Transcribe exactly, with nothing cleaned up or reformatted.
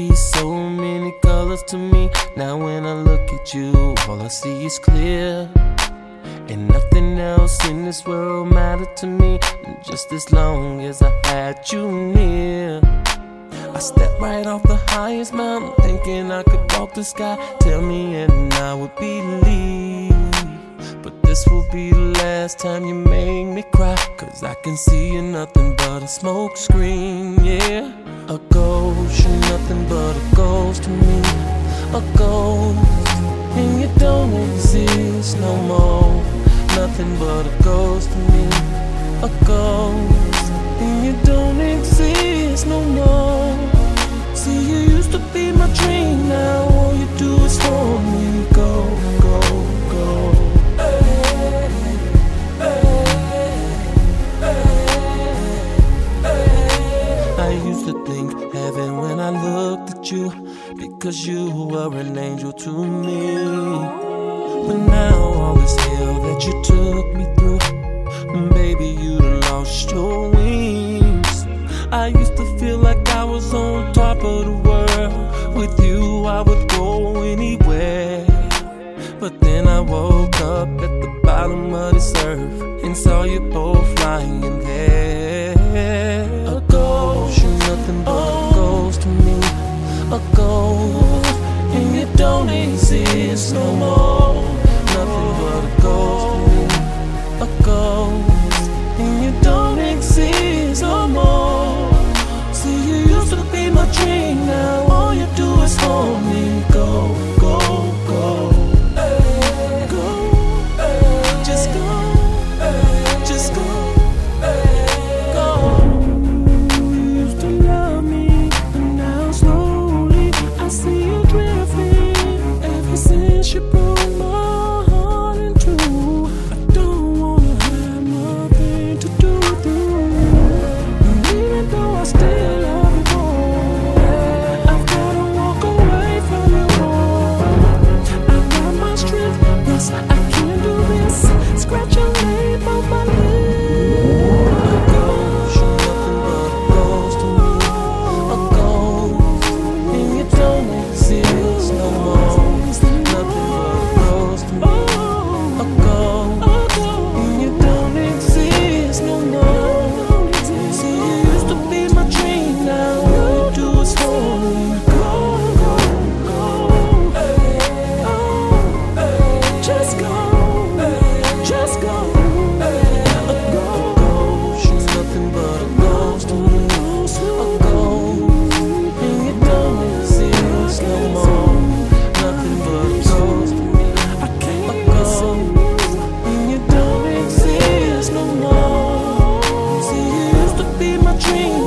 see so many colors to me. Now when I look at you, all I see is clear. And nothing else in this world mattered to me, just as long as I had you near. I stepped right off the highest mountain, thinking I could walk the sky. Tell me and I would believe, but this will be the last time you make me cry, cause I can see you're nothing but a smoke screen, yeah. A ghost, you're nothing but a ghost to me. A ghost, and you don't exist no more. Nothing but a ghost to me. A ghost, and you don't exist no more. See, you used to be my dream, now all you do is hold me. Go, go, go. I used to think heaven when I looked at you, because you were an angel to me. But now all this hell that you took me through, baby, you lost your wings. I used to feel like I was on top of the world. With you I would go anywhere. But then I woke up at the bottom of this earth and saw you both lying there. A ghost, you're nothing but a ghost to me. A ghost, and you don't exist no more. Nothing but a ghost to me. A ghost, and you don't exist no more. See, you used to be my dream, now all you do is hold me. Go, go, go. Dream.